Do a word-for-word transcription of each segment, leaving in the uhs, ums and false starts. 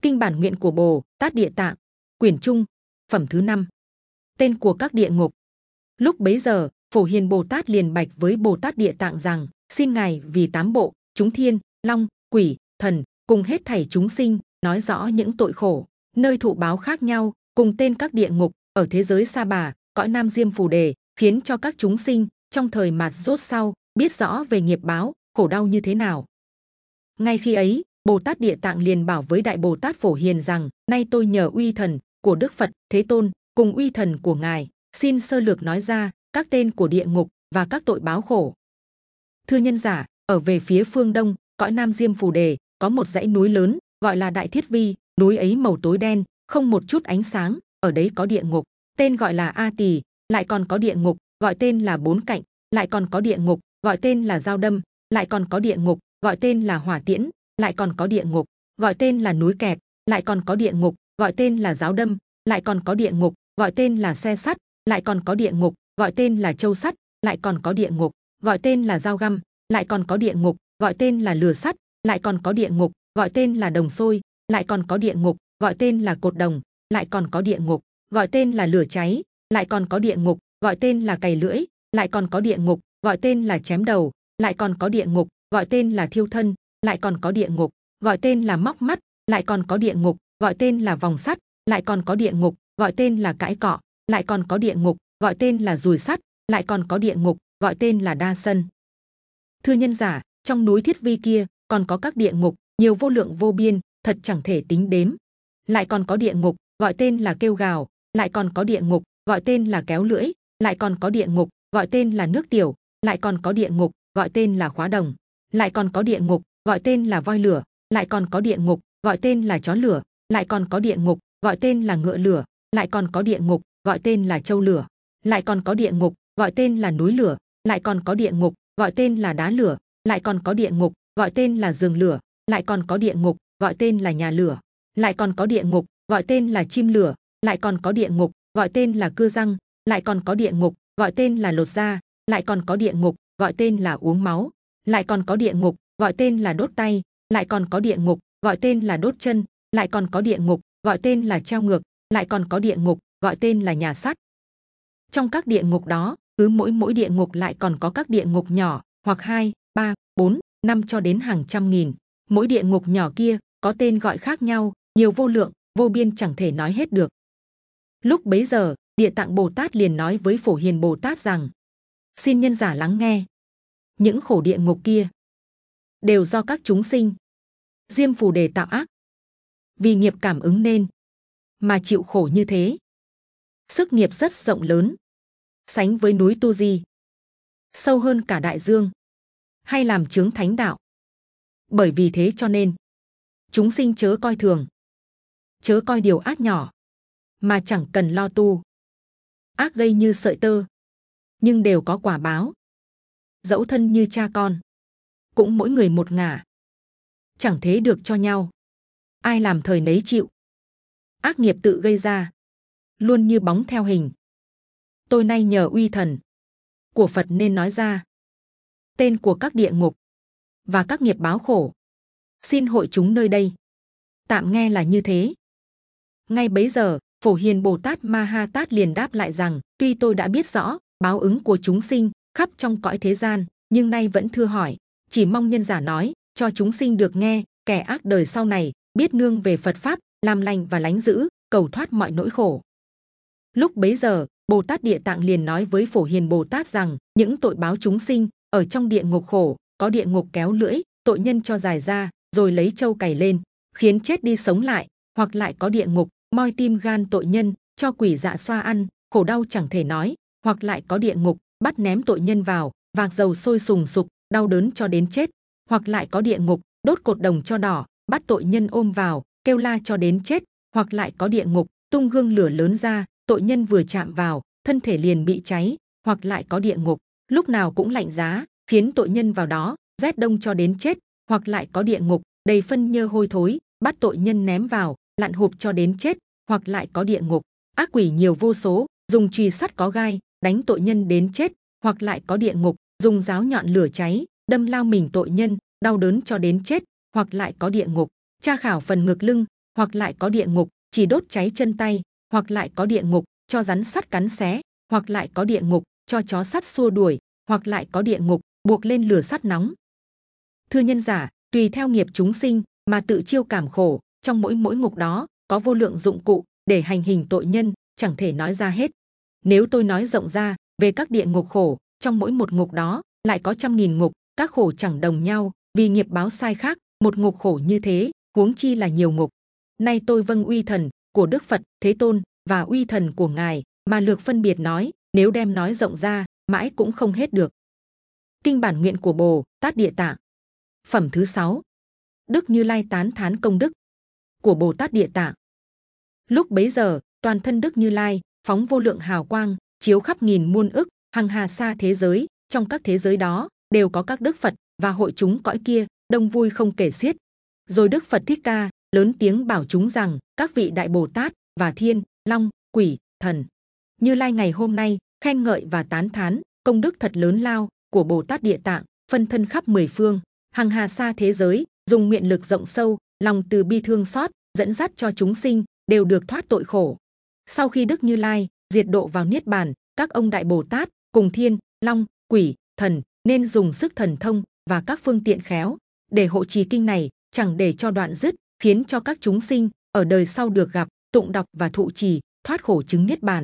Kinh bản nguyện của Bồ Tát Địa Tạng, quyển trung, phẩm thứ năm. Tên của các địa ngục. Lúc bấy giờ, Phổ Hiền Bồ Tát liền bạch với Bồ Tát Địa Tạng rằng: xin ngài vì tám bộ chúng thiên, long, quỷ, thần cùng hết thảy chúng sinh nói rõ những tội khổ, nơi thụ báo khác nhau, cùng tên các địa ngục ở thế giới Sa Bà, cõi Nam Diêm Phù Đề, khiến cho các chúng sinh trong thời mạt rốt sau biết rõ về nghiệp báo khổ đau như thế nào. Ngay khi ấy, Bồ Tát Địa Tạng liền bảo với Đại Bồ Tát Phổ Hiền rằng: nay tôi nhờ uy thần của Đức Phật Thế Tôn cùng uy thần của ngài, xin sơ lược nói ra các tên của địa ngục và các tội báo khổ. Thưa nhân giả, ở về phía phương đông, cõi Nam Diêm Phù Đề có một dãy núi lớn gọi là Đại Thiết Vi. Núi ấy màu tối đen, không một chút ánh sáng. Ở đấy có địa ngục, tên gọi là A Tỳ. Lại còn có địa ngục gọi tên là Bốn Cạnh. Lại còn có địa ngục gọi tên là Dao Đâm. Lại còn có địa ngục gọi tên là Hỏa Tiễn. Lại còn có địa ngục gọi tên là Núi Kẹp. Lại còn có địa ngục gọi tên là Giáo Đâm. Lại còn có địa ngục gọi tên là Xe Sắt. Lại còn có địa ngục gọi tên là Châu Sắt. Lại còn có địa ngục gọi tên là Dao Găm. Lại còn có địa ngục gọi tên là Lửa Sắt. Lại còn có địa ngục gọi tên là Đồng Sôi. Lại còn có địa ngục gọi tên là Cột Đồng. Lại còn có địa ngục gọi tên là Lửa Cháy. Lại còn có địa ngục gọi tên là Cày Lưỡi. Lại còn có địa ngục gọi tên là Chém Đầu. Lại còn có địa ngục gọi tên là Thiêu Thân. Lại còn có địa ngục gọi tên là Móc Mắt. Lại còn có địa ngục gọi tên là Vòng Sắt. Lại còn có địa ngục gọi tên là Cãi Cọ. Lại còn có địa ngục gọi tên là Dùi Sắt. Lại còn có địa ngục gọi tên là Đa Sân. Thưa nhân giả, trong núi Thiết Vi kia còn có các địa ngục nhiều vô lượng vô biên, thật chẳng thể tính đếm. Lại còn có địa ngục gọi tên là Kêu Gào. Lại còn có địa ngục gọi tên là Kéo Lưỡi. Lại còn có địa ngục gọi tên là Nước Tiểu. Lại còn có địa ngục gọi tên là Khóa Đồng. Lại còn có địa ngục gọi tên là Voi Lửa. Lại còn có địa ngục gọi tên là Chó Lửa. Lại còn có địa ngục gọi tên là Ngựa Lửa. Lại còn có địa ngục gọi tên là Trâu Lửa. Lại còn có địa ngục gọi tên là Núi Lửa. Lại còn có địa ngục gọi tên là Đá Lửa. Lại còn có địa ngục gọi tên là Giường Lửa. Lại còn có địa ngục gọi tên là Nhà Lửa. Lại còn có địa ngục gọi tên là Chim Lửa. Lại còn có địa ngục gọi tên là Cưa Răng. Lại còn có địa ngục gọi tên là Lột Da. Lại còn có địa ngục gọi tên là Uống Máu. Lại còn có địa ngục gọi tên là Đốt Tay. Lại còn có địa ngục gọi tên là Đốt Chân. Lại còn có địa ngục gọi tên là Treo Ngược. Lại còn có địa ngục gọi tên là Nhà Sắt. Trong các địa ngục đó, cứ mỗi mỗi địa ngục lại còn có các địa ngục nhỏ, hoặc hai, ba, bốn, năm cho đến hàng trăm nghìn. Mỗi địa ngục nhỏ kia có tên gọi khác nhau, nhiều vô lượng, vô biên chẳng thể nói hết được. Lúc bấy giờ, Địa Tạng Bồ Tát liền nói với Phổ Hiền Bồ Tát rằng: xin nhân giả lắng nghe. Những khổ địa ngục kia đều do các chúng sinh Diêm Phù Đề tạo ác, vì nghiệp cảm ứng nên mà chịu khổ như thế. Sức nghiệp rất rộng lớn, sánh với núi Tu Di, sâu hơn cả đại dương, hay làm chướng thánh đạo. Bởi vì thế cho nên chúng sinh chớ coi thường, chớ coi điều ác nhỏ, mà chẳng cần lo tu. Ác gây như sợi tơ, nhưng đều có quả báo. Dẫu thân như cha con, cũng mỗi người một ngả, chẳng thế được cho nhau. Ai làm thời nấy chịu. Ác nghiệp tự gây ra, luôn như bóng theo hình. Tôi nay nhờ uy thần của Phật nên nói ra tên của các địa ngục và các nghiệp báo khổ. Xin hội chúng nơi đây tạm nghe là như thế. Ngay bấy giờ, Phổ Hiền Bồ Tát Ma Ha Tát liền đáp lại rằng: tuy tôi đã biết rõ báo ứng của chúng sinh khắp trong cõi thế gian, nhưng nay vẫn thưa hỏi, chỉ mong nhân giả nói cho chúng sinh được nghe. Kẻ ác đời sau này biết nương về Phật pháp, làm lành và lánh dữ, cầu thoát mọi nỗi khổ. Lúc bấy giờ, Bồ Tát Địa Tạng liền nói với Phổ Hiền Bồ Tát rằng: những tội báo chúng sinh ở trong địa ngục khổ, có địa ngục kéo lưỡi, tội nhân cho dài ra, rồi lấy trâu cày lên, khiến chết đi sống lại, hoặc lại có địa ngục moi tim gan tội nhân, cho quỷ dạ xoa ăn, khổ đau chẳng thể nói. Hoặc lại có địa ngục bắt ném tội nhân vào vạc dầu sôi sùng sục, đau đớn cho đến chết. Hoặc lại có địa ngục đốt cột đồng cho đỏ, bắt tội nhân ôm vào, kêu la cho đến chết. Hoặc lại có địa ngục tung gương lửa lớn ra, tội nhân vừa chạm vào, thân thể liền bị cháy. Hoặc lại có địa ngục lúc nào cũng lạnh giá, khiến tội nhân vào đó rét đông cho đến chết. Hoặc lại có địa ngục đầy phân nhơ hôi thối, bắt tội nhân ném vào, lặn hụp cho đến chết. Hoặc lại có địa ngục ác quỷ nhiều vô số, dùng chùy sắt có gai đánh tội nhân đến chết. Hoặc lại có địa ngục dùng giáo nhọn lửa cháy đâm lao mình tội nhân, đau đớn cho đến chết. Hoặc lại có địa ngục tra khảo phần ngực lưng, hoặc lại có địa ngục chỉ đốt cháy chân tay, hoặc lại có địa ngục cho rắn sắt cắn xé, hoặc lại có địa ngục cho chó sắt xua đuổi, hoặc lại có địa ngục buộc lên lửa sắt nóng. Thưa nhân giả, tùy theo nghiệp chúng sinh mà tự chiêu cảm khổ, trong mỗi mỗi ngục đó có vô lượng dụng cụ để hành hình tội nhân, chẳng thể nói ra hết. Nếu tôi nói rộng ra về các địa ngục khổ, trong mỗi một ngục đó lại có trăm nghìn ngục, các khổ chẳng đồng nhau, vì nghiệp báo sai khác, một ngục khổ như thế, huống chi là nhiều ngục. Nay tôi vâng uy thần của Đức Phật Thế Tôn và uy thần của ngài mà lược phân biệt nói, nếu đem nói rộng ra, mãi cũng không hết được. Kinh bản nguyện của Bồ Tát Địa Tạng, phẩm thứ sáu. Đức Như Lai tán thán công đức của Bồ Tát Địa Tạng. Lúc bấy giờ, toàn thân Đức Như Lai phóng vô lượng hào quang, chiếu khắp nghìn muôn ức hằng hà sa thế giới, trong các thế giới đó đều có các đức Phật và hội chúng cõi kia, đông vui không kể xiết. Rồi Đức Phật Thích Ca lớn tiếng bảo chúng rằng: các vị đại Bồ Tát và thiên, long, quỷ, thần, Như Lai ngày hôm nay khen ngợi và tán thán công đức thật lớn lao của Bồ Tát Địa Tạng, phân thân khắp mười phương, hằng hà sa thế giới, dùng nguyện lực rộng sâu, lòng từ bi thương xót, dẫn dắt cho chúng sinh đều được thoát tội khổ. Sau khi Đức Như Lai diệt độ vào niết bàn, các ông đại Bồ Tát cùng thiên, long, quỷ, thần nên dùng sức thần thông và các phương tiện khéo để hộ trì kinh này, chẳng để cho đoạn dứt, khiến cho các chúng sinh ở đời sau được gặp, tụng đọc và thụ trì, thoát khổ chứng niết bàn.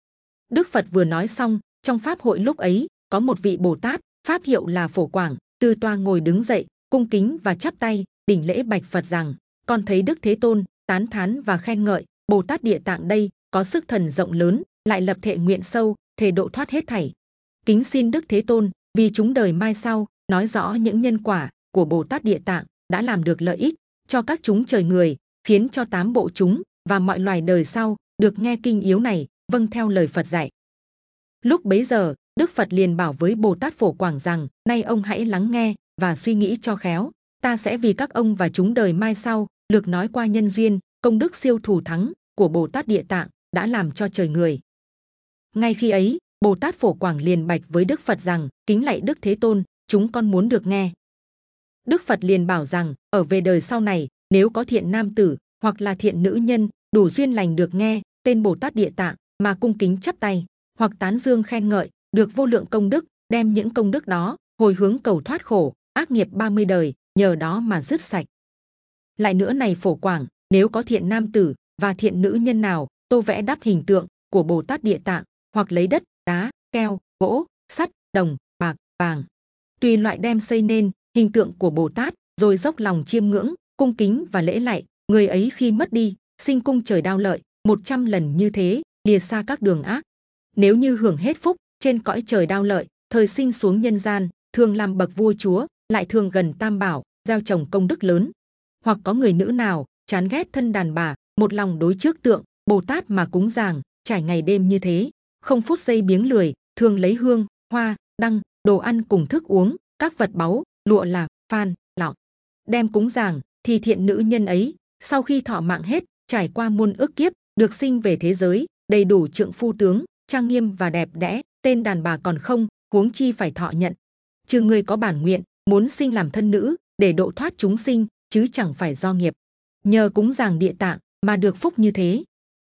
Đức Phật vừa nói xong, trong pháp hội lúc ấy có một vị Bồ Tát, pháp hiệu là Phổ Quảng, từ toa ngồi đứng dậy, cung kính và chắp tay đỉnh lễ bạch Phật rằng: con thấy Đức Thế Tôn tán thán và khen ngợi Bồ Tát Địa Tạng đây có sức thần rộng lớn, lại lập thệ nguyện sâu, thề độ thoát hết thảy. Kính xin Đức Thế Tôn vì chúng đời mai sau nói rõ những nhân quả của Bồ Tát Địa Tạng đã làm được lợi ích cho các chúng trời người, khiến cho tám bộ chúng và mọi loài đời sau được nghe kinh yếu này, vâng theo lời Phật dạy. Lúc bấy giờ, Đức Phật liền bảo với Bồ Tát Phổ Quảng rằng: nay ông hãy lắng nghe và suy nghĩ cho khéo, ta sẽ vì các ông và chúng đời mai sau lược nói qua nhân duyên, công đức siêu thù thắng của Bồ Tát Địa Tạng đã làm cho trời người. Ngay khi ấy, Bồ Tát Phổ Quảng liền bạch với Đức Phật rằng: kính lạy Đức Thế Tôn, chúng con muốn được nghe. Đức Phật liền bảo rằng: ở về đời sau này, nếu có thiện nam tử hoặc là thiện nữ nhân đủ duyên lành được nghe tên Bồ Tát Địa Tạng mà cung kính chắp tay hoặc tán dương khen ngợi, được vô lượng công đức, đem những công đức đó hồi hướng cầu thoát khổ ác nghiệp ba mươi đời, nhờ đó mà dứt sạch. Lại nữa này Phổ Quảng, nếu có thiện nam tử và thiện nữ nhân nào tô vẽ đắp hình tượng của Bồ Tát Địa Tạng, hoặc lấy đất, đá, keo, gỗ, sắt, đồng, bạc, vàng, tùy loại đem xây nên hình tượng của Bồ Tát, rồi dốc lòng chiêm ngưỡng, cung kính và lễ lạy, người ấy khi mất đi, sinh cung trời đao lợi một trăm lần như thế, lìa xa các đường ác. Nếu như hưởng hết phúc trên cõi trời đao lợi, thời sinh xuống nhân gian, thường làm bậc vua chúa, lại thường gần tam bảo, gieo trồng công đức lớn. Hoặc có người nữ nào chán ghét thân đàn bà, một lòng đối trước tượng Bồ Tát mà cúng dường, trải ngày đêm như thế, không phút giây biếng lười, thường lấy hương, hoa, đăng, đồ ăn cùng thức uống, các vật báu, lụa là phan, lọng, đem cúng dường, thì thiện nữ nhân ấy sau khi thọ mạng hết, trải qua muôn ức kiếp, được sinh về thế giới đầy đủ trượng phu tướng, trang nghiêm và đẹp đẽ. Tên đàn bà còn không, huống chi phải thọ nhận. Trừ người có bản nguyện muốn sinh làm thân nữ để độ thoát chúng sinh, chứ chẳng phải do nghiệp. Nhờ cúng dường Địa Tạng mà được phúc như thế.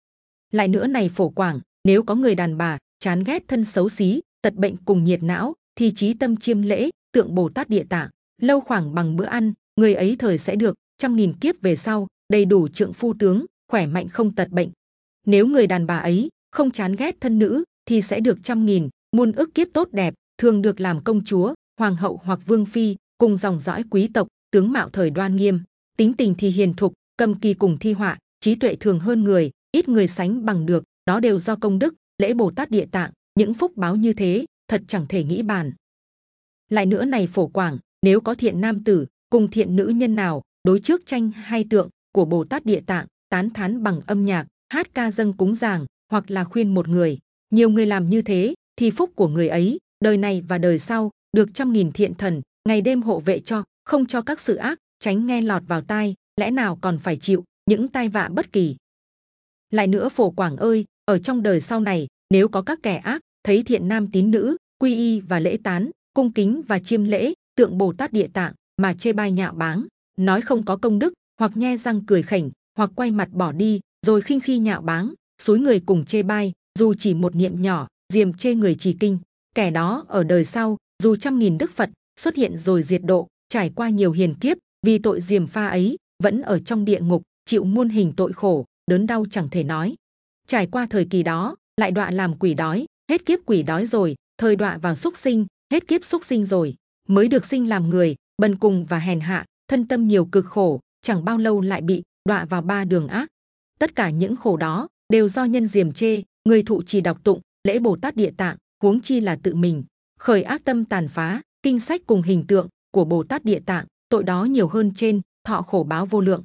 Lại nữa này Phổ Quảng, nếu có người đàn bà chán ghét thân xấu xí, tật bệnh cùng nhiệt não, thì chí tâm chiêm lễ tượng Bồ Tát Địa Tạng, lâu khoảng bằng bữa ăn, người ấy thời sẽ được trăm nghìn kiếp về sau đầy đủ trượng phu tướng, khỏe mạnh không tật bệnh. Nếu người đàn bà ấy không chán ghét thân nữ, thì sẽ được trăm nghìn muôn ức kiếp tốt đẹp, thường được làm công chúa, hoàng hậu hoặc vương phi, cùng dòng dõi quý tộc, tướng mạo thời đoan nghiêm, tính tình thì hiền thục, cầm kỳ cùng thi họa, trí tuệ thường hơn người, ít người sánh bằng được, đó đều do công đức lễ Bồ Tát Địa Tạng. Những phúc báo như thế thật chẳng thể nghĩ bàn. Lại nữa này Phổ Quảng, nếu có thiện nam tử cùng thiện nữ nhân nào đối trước tranh hay tượng của Bồ Tát Địa Tạng, tán thán bằng âm nhạc, hát ca dâng cúng dường, hoặc là khuyên một người, nhiều người làm như thế, thì phúc của người ấy đời này và đời sau được trăm nghìn thiện thần ngày đêm hộ vệ cho, không cho các sự ác tránh nghe lọt vào tai, lẽ nào còn phải chịu những tai vạ bất kỳ. Lại nữa Phổ Quảng ơi, ở trong đời sau này, nếu có các kẻ ác thấy thiện nam tín nữ quy y và lễ tán, cung kính và chiêm lễ tượng Bồ Tát Địa Tạng mà chê bai nhạo báng, nói không có công đức, hoặc nhe răng cười khỉnh, hoặc quay mặt bỏ đi, rồi khinh khi nhạo báng, xúi người cùng chê bai, dù chỉ một niệm nhỏ, diềm chê người trì kinh. Kẻ đó ở đời sau, dù trăm nghìn đức Phật xuất hiện rồi diệt độ, trải qua nhiều hiền kiếp, vì tội diềm pha ấy, vẫn ở trong địa ngục, chịu muôn hình tội khổ, đớn đau chẳng thể nói. Trải qua thời kỳ đó, lại đọa làm quỷ đói, hết kiếp quỷ đói rồi, thời đọa vào súc sinh, hết kiếp súc sinh rồi, mới được sinh làm người, bần cùng và hèn hạ, thân tâm nhiều cực khổ, chẳng bao lâu lại bị đọa vào ba đường ác. Tất cả những khổ đó đều do nhân diềm chê, người thụ trì đọc tụng lễ Bồ Tát Địa Tạng, huống chi là tự mình khởi ác tâm tàn phá kinh sách cùng hình tượng của Bồ Tát Địa Tạng, tội đó nhiều hơn trên, thọ khổ báo vô lượng.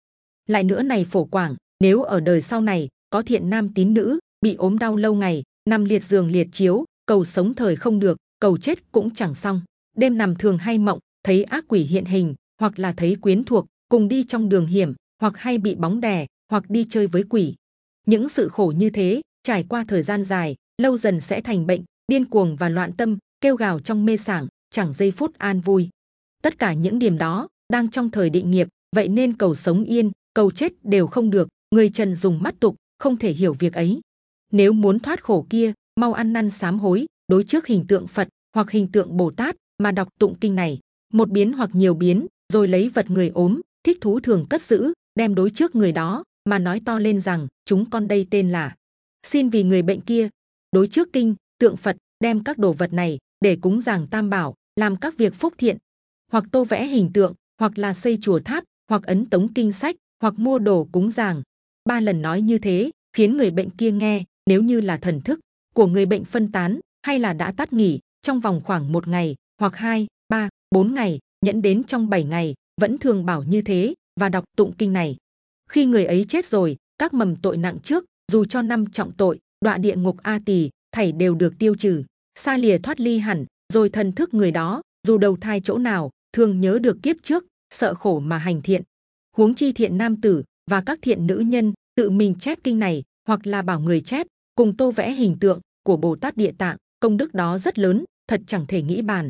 Lại nữa này Phổ Quảng, nếu ở đời sau này có thiện nam tín nữ bị ốm đau lâu ngày, nằm liệt giường liệt chiếu, cầu sống thời không được, cầu chết cũng chẳng xong, đêm nằm thường hay mộng thấy ác quỷ hiện hình, hoặc là thấy quyến thuộc cùng đi trong đường hiểm, hoặc hay bị bóng đè, hoặc đi chơi với quỷ. Những sự khổ như thế trải qua thời gian dài, lâu dần sẽ thành bệnh, điên cuồng và loạn tâm, kêu gào trong mê sảng, chẳng giây phút an vui. Tất cả những điểm đó đang trong thời định nghiệp, vậy nên cầu sống yên, cầu chết đều không được. Người trần dùng mắt tục không thể hiểu việc ấy. Nếu muốn thoát khổ kia, mau ăn năn sám hối, đối trước hình tượng Phật hoặc hình tượng Bồ Tát mà đọc tụng kinh này, một biến hoặc nhiều biến, rồi lấy vật người ốm, thích thú thường cất giữ, đem đối trước người đó mà nói to lên rằng chúng con đây tên là xin vì người bệnh kia. Đối trước kinh tượng Phật, đem các đồ vật này để cúng dường Tam Bảo, làm các việc phúc thiện, hoặc tô vẽ hình tượng, hoặc là xây chùa tháp, hoặc ấn tống kinh sách, hoặc mua đồ cúng dường. Ba lần nói như thế khiến người bệnh kia nghe, nếu như là thần thức của người bệnh phân tán hay là đã tắt nghỉ trong vòng khoảng một ngày hoặc hai, ba, bốn ngày, nhẫn đến trong bảy ngày vẫn thường bảo như thế và đọc tụng kinh này. Khi người ấy chết rồi, các mầm tội nặng trước, dù cho năm trọng tội, đọa địa ngục A Tỳ, thảy đều được tiêu trừ, xa lìa thoát ly hẳn. Rồi thần thức người đó, dù đầu thai chỗ nào, thường nhớ được kiếp trước, sợ khổ mà hành thiện. Huống chi thiện nam tử và các thiện nữ nhân tự mình chép kinh này, hoặc là bảo người chép, cùng tô vẽ hình tượng của Bồ Tát Địa Tạng, công đức đó rất lớn, thật chẳng thể nghĩ bàn.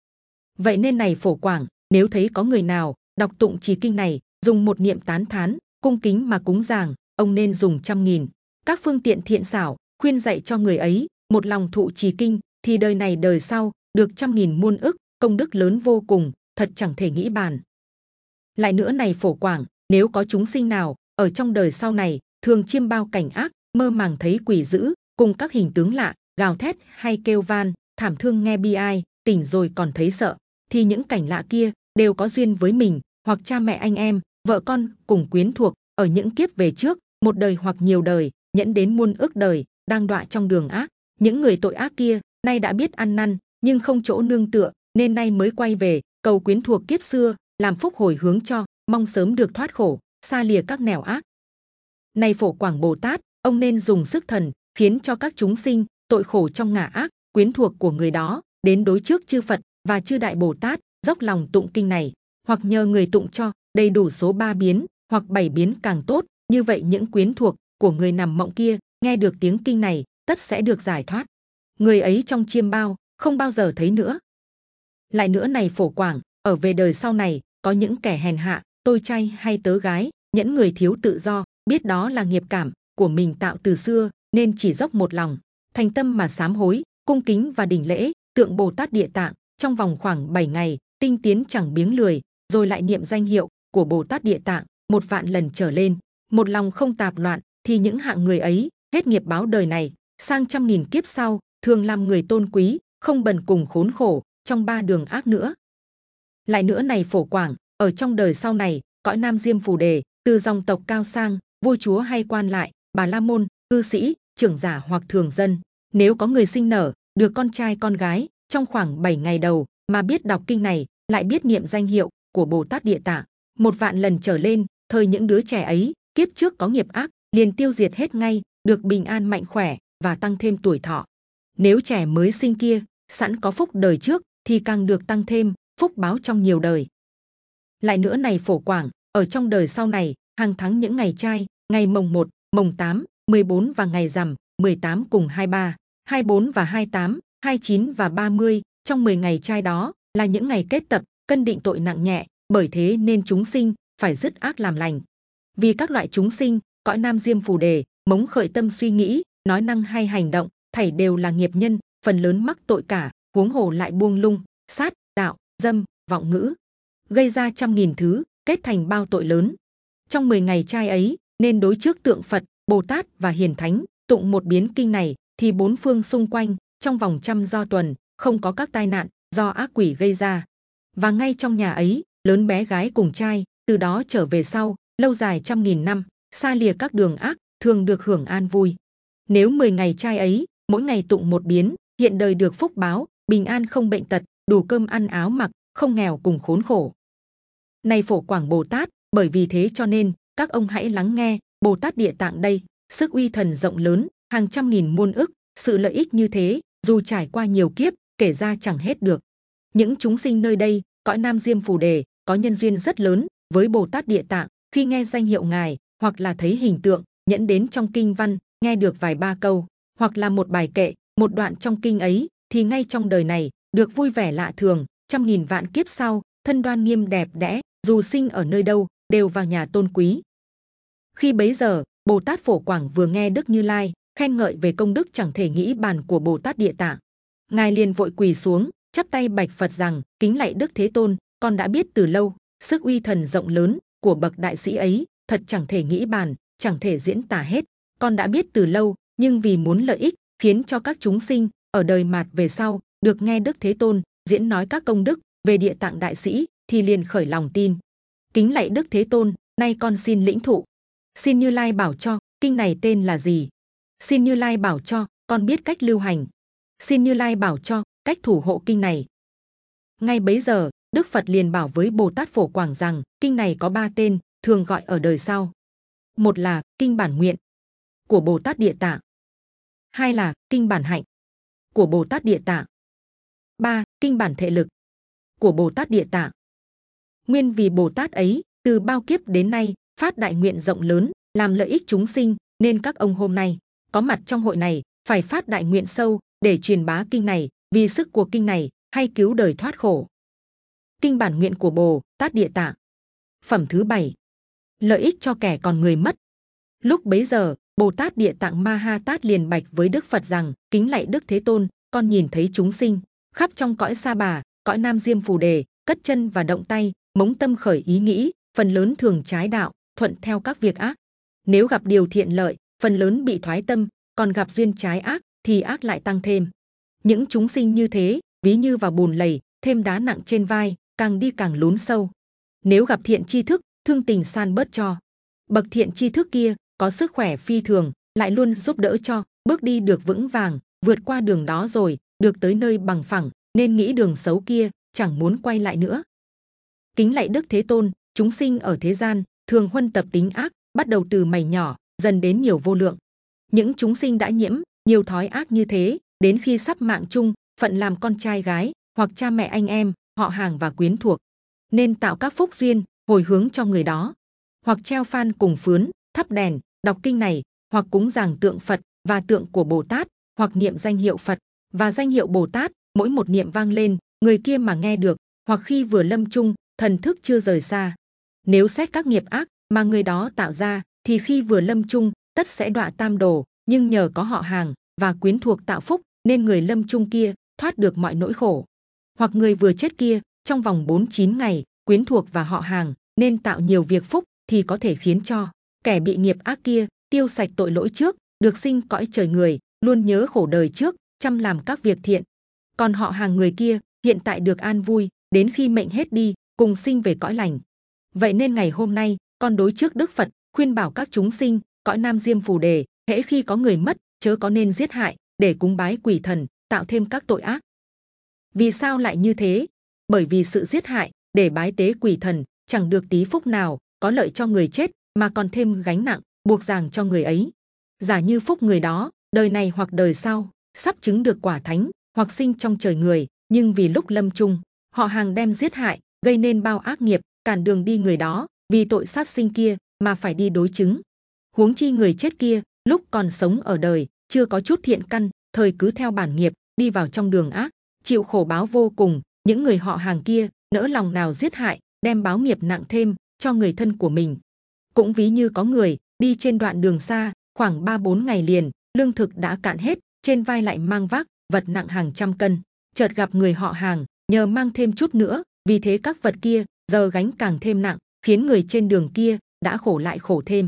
Vậy nên này Phổ Quảng, nếu thấy có người nào đọc tụng trì kinh này, dùng một niệm tán thán, cung kính mà cúng dường, ông nên dùng trăm nghìn các phương tiện thiện xảo khuyên dạy cho người ấy, một lòng thụ trì kinh, thì đời này đời sau được trăm nghìn muôn ức, công đức lớn vô cùng, thật chẳng thể nghĩ bàn. Lại nữa này Phổ Quảng, nếu có chúng sinh nào ở trong đời sau này thường chiêm bao cảnh ác, mơ màng thấy quỷ dữ cùng các hình tướng lạ, gào thét hay kêu van, thảm thương nghe bi ai, tỉnh rồi còn thấy sợ, thì những cảnh lạ kia đều có duyên với mình, hoặc cha mẹ anh em, vợ con cùng quyến thuộc ở những kiếp về trước, một đời hoặc nhiều đời, nhẫn đến muôn ức đời, đang đọa trong đường ác. Những người tội ác kia nay đã biết ăn năn, nhưng không chỗ nương tựa, nên nay mới quay về cầu quyến thuộc kiếp xưa, làm phúc hồi hướng cho, mong sớm được thoát khổ, xa lìa các nẻo ác. Này Phổ Quảng Bồ Tát, ông nên dùng sức thần khiến cho các chúng sinh tội khổ trong ngã ác, quyến thuộc của người đó đến đối trước chư Phật và chư Đại Bồ Tát, dốc lòng tụng kinh này, hoặc nhờ người tụng cho đầy đủ số ba biến hoặc bảy biến càng tốt. Như vậy những quyến thuộc của người nằm mộng kia nghe được tiếng kinh này, tất sẽ được giải thoát. Người ấy trong chiêm bao không bao giờ thấy nữa. Lại nữa này Phổ Quảng, ở về đời sau này có những kẻ hèn hạ, tôi chay hay tớ gái, nhẫn người thiếu tự do, biết đó là nghiệp cảm của mình tạo từ xưa, nên chỉ dốc một lòng, thành tâm mà sám hối, cung kính và đỉnh lễ tượng Bồ Tát Địa Tạng trong vòng khoảng bảy ngày, tinh tiến chẳng biếng lười, rồi lại niệm danh hiệu của Bồ Tát Địa Tạng một vạn lần trở lên, một lòng không tạp loạn, thì những hạng người ấy hết nghiệp báo đời này, sang trăm nghìn kiếp sau thường làm người tôn quý, không bần cùng khốn khổ trong ba đường ác nữa. Lại nữa này Phổ Quảng, ở trong đời sau này cõi Nam Diêm Phù Đề, từ dòng tộc cao sang, vua chúa hay quan lại, bà la môn, cư sĩ, trưởng giả hoặc thường dân, nếu có người sinh nở được con trai con gái trong khoảng bảy ngày đầu mà biết đọc kinh này, lại biết niệm danh hiệu của Bồ Tát Địa Tạng một vạn lần trở lên, thời những đứa trẻ ấy kiếp trước có nghiệp ác liền tiêu diệt hết ngay, được bình an mạnh khỏe và tăng thêm tuổi thọ. Nếu trẻ mới sinh kia sẵn có phúc đời trước thì càng được tăng thêm phúc báo trong nhiều đời. Lại nữa này Phổ Quảng, ở trong đời sau này hàng tháng những ngày trai, ngày mồng một, mồng tám, mười bốn và ngày rằm mười tám cùng hai mươi ba, hai mươi bốn và hai mươi tám, hai mươi chín và ba mươi, trong mười ngày trai đó là những ngày kết tập cân định tội nặng nhẹ, bởi thế nên chúng sinh phải dứt ác làm lành. Vì các loại chúng sinh, cõi Nam Diêm Phù Đề, mống khởi tâm suy nghĩ, nói năng hay hành động, thảy đều là nghiệp nhân, phần lớn mắc tội cả, huống hồ lại buông lung, sát, đạo, dâm, vọng ngữ, gây ra trăm nghìn thứ, kết thành bao tội lớn. Trong mười ngày trai ấy, nên đối trước tượng Phật, Bồ Tát và Hiền Thánh, tụng một biến kinh này, thì bốn phương xung quanh, trong vòng trăm do tuần, không có các tai nạn do ác quỷ gây ra. Và ngay trong nhà ấy, lớn bé gái cùng trai, từ đó trở về sau, lâu dài trăm nghìn năm, xa lìa các đường ác, thường được hưởng an vui. Nếu mười ngày trai ấy, mỗi ngày tụng một biến, hiện đời được phúc báo, bình an không bệnh tật, đủ cơm ăn áo mặc, không nghèo cùng khốn khổ. Này Phổ Quảng Bồ Tát, bởi vì thế cho nên các ông hãy lắng nghe, Bồ Tát Địa Tạng đây, sức uy thần rộng lớn, hàng trăm nghìn muôn ức, sự lợi ích như thế, dù trải qua nhiều kiếp, kể ra chẳng hết được. Những chúng sinh nơi đây, cõi Nam Diêm Phù Đề, có nhân duyên rất lớn với Bồ Tát Địa Tạng, khi nghe danh hiệu ngài, hoặc là thấy hình tượng, nhẫn đến trong kinh văn, nghe được vài ba câu, hoặc là một bài kệ, một đoạn trong kinh ấy, thì ngay trong đời này được vui vẻ lạ thường, trăm nghìn vạn kiếp sau, thân đoan nghiêm đẹp đẽ, dù sinh ở nơi đâu, đều vào nhà tôn quý. Khi bấy giờ, Bồ Tát Phổ Quảng vừa nghe Đức Như Lai khen ngợi về công đức chẳng thể nghĩ bàn của Bồ Tát Địa Tạng, ngài liền vội quỳ xuống, chắp tay bạch Phật rằng: kính lạy Đức Thế Tôn, con đã biết từ lâu sức uy thần rộng lớn của bậc đại sĩ ấy, thật chẳng thể nghĩ bàn, chẳng thể diễn tả hết. Con đã biết từ lâu, nhưng vì muốn lợi ích, khiến cho các chúng sinh ở đời mạt về sau được nghe Đức Thế Tôn diễn nói các công đức về Địa Tạng đại sĩ, thì liền khởi lòng tin. Kính lạy Đức Thế Tôn, nay con xin lĩnh thụ. Xin Như Lai bảo cho, kinh này tên là gì? Xin Như Lai bảo cho, con biết cách lưu hành. Xin Như Lai bảo cho, cách thủ hộ kinh này. Ngay bấy giờ, Đức Phật liền bảo với Bồ Tát Phổ Quảng rằng, kinh này có ba tên, thường gọi ở đời sau. Một là kinh bản nguyện của Bồ Tát Địa Tạng. Hai là kinh bản hạnh của Bồ Tát Địa Tạng. Ba, kinh bản thệ lực của Bồ Tát Địa Tạng. Nguyên vì Bồ Tát ấy từ bao kiếp đến nay phát đại nguyện rộng lớn, làm lợi ích chúng sinh, nên các ông hôm nay có mặt trong hội này phải phát đại nguyện sâu để truyền bá kinh này, vì sức của kinh này hay cứu đời thoát khổ. Kinh bản nguyện của Bồ Tát Địa Tạng. Phẩm thứ bảy. Lợi ích cho kẻ còn người mất. Lúc bấy giờ, Bồ Tát Địa Tạng Ma Ha Tát liền bạch với Đức Phật rằng: kính lạy Đức Thế Tôn, con nhìn thấy chúng sinh khắp trong cõi Sa Bà, cõi Nam Diêm Phù Đề, cất chân và động tay, mống tâm khởi ý nghĩ, phần lớn thường trái đạo, thuận theo các việc ác. Nếu gặp điều thiện lợi, phần lớn bị thoái tâm, còn gặp duyên trái ác thì ác lại tăng thêm. Những chúng sinh như thế, ví như vào bùn lầy, thêm đá nặng trên vai, càng đi càng lún sâu. Nếu gặp thiện tri thức, thương tình san bớt cho. Bậc thiện tri thức kia có sức khỏe phi thường, lại luôn giúp đỡ cho, bước đi được vững vàng, vượt qua đường đó rồi, được tới nơi bằng phẳng, nên nghĩ đường xấu kia chẳng muốn quay lại nữa. Kính lạy Đức Thế Tôn, chúng sinh ở thế gian thường huân tập tính ác, bắt đầu từ mảy nhỏ, dần đến nhiều vô lượng. Những chúng sinh đã nhiễm nhiều thói ác như thế, đến khi sắp mạng chung, phận làm con trai gái, hoặc cha mẹ anh em, họ hàng và quyến thuộc, nên tạo các phúc duyên hồi hướng cho người đó, hoặc treo phan cùng phướn, thắp đèn, đọc kinh này, hoặc cúng dường tượng Phật và tượng của Bồ Tát, hoặc niệm danh hiệu Phật và danh hiệu Bồ Tát, mỗi một niệm vang lên, người kia mà nghe được, hoặc khi vừa lâm chung, thần thức chưa rời xa. Nếu xét các nghiệp ác mà người đó tạo ra, thì khi vừa lâm chung tất sẽ đọa tam đồ, nhưng nhờ có họ hàng và quyến thuộc tạo phúc, nên người lâm chung kia thoát được mọi nỗi khổ. Hoặc người vừa chết kia trong vòng bốn mươi chín ngày, quyến thuộc và họ hàng nên tạo nhiều việc phúc, thì có thể khiến cho kẻ bị nghiệp ác kia tiêu sạch tội lỗi trước, được sinh cõi trời người, luôn nhớ khổ đời trước, chăm làm các việc thiện. Còn họ hàng người kia hiện tại được an vui, đến khi mệnh hết đi, cùng sinh về cõi lành. Vậy nên ngày hôm nay, con đối trước Đức Phật khuyên bảo các chúng sinh cõi Nam Diêm Phù Đề, hễ khi có người mất, chớ có nên giết hại để cúng bái quỷ thần, tạo thêm các tội ác. Vì sao lại như thế? Bởi vì sự giết hại để bái tế quỷ thần chẳng được tí phúc nào, có lợi cho người chết mà còn thêm gánh nặng buộc ràng cho người ấy. Giả như phúc người đó đời này hoặc đời sau sắp chứng được quả thánh, hoặc sinh trong trời người, nhưng vì lúc lâm chung họ hàng đem giết hại, gây nên bao ác nghiệp, cản đường đi người đó, vì tội sát sinh kia mà phải đi đối chứng. Huống chi người chết kia lúc còn sống ở đời chưa có chút thiện căn, thời cứ theo bản nghiệp đi vào trong đường ác, chịu khổ báo vô cùng. Những người họ hàng kia nỡ lòng nào giết hại, đem báo nghiệp nặng thêm cho người thân của mình. Cũng ví như có người đi trên đoạn đường xa, khoảng ba bốn ngày liền, lương thực đã cạn hết, trên vai lại mang vác vật nặng hàng trăm cân. Chợt gặp người họ Hàng, nhờ mang thêm chút nữa, vì thế các vật kia giờ gánh càng thêm nặng, khiến người trên đường kia đã khổ lại khổ thêm.